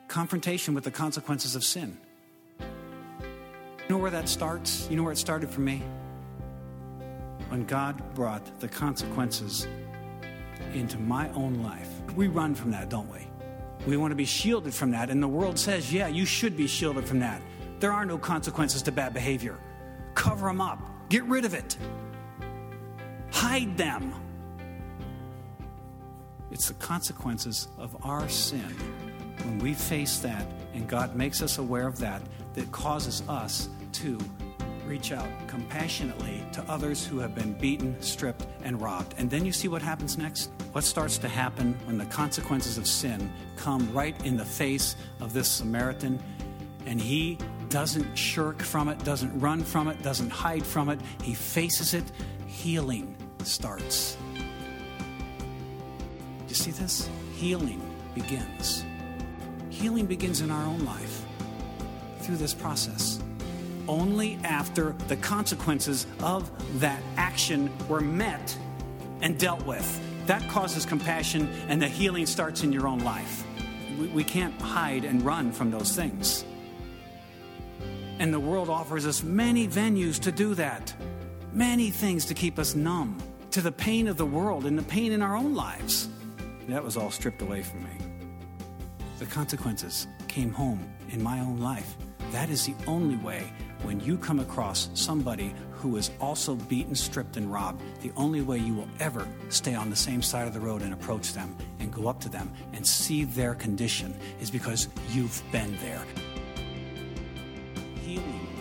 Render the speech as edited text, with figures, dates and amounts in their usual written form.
confrontation with the consequences of sin. You know where that starts? You know where it started for me? When God brought the consequences into my own life. We run from that, don't we? We want to be shielded from that, and the world says, yeah, you should be shielded from that. There are no consequences to bad behavior. Cover them up. Get rid of it. Hide them. It's the consequences of our sin. When we face that, and God makes us aware of that, that causes us to reach out compassionately to others who have been beaten, stripped, and robbed. And then you see what happens next? What starts to happen when the consequences of sin come right in the face of this Samaritan, and he doesn't shirk from it, doesn't run from it, doesn't hide from it. He faces it. Healing starts. You see this? Healing begins. Healing begins in our own life through this process. Only after the consequences of that action were met and dealt with. That causes compassion, and the healing starts in your own life. We can't hide and run from those things. And the world offers us many venues to do that. Many things to keep us numb to the pain of the world and the pain in our own lives. That was all stripped away from me. The consequences came home in my own life. That is the only way when you come across somebody who is also beaten, stripped, and robbed. The only way you will ever stay on the same side of the road and approach them and go up to them and see their condition is because you've been there. Healing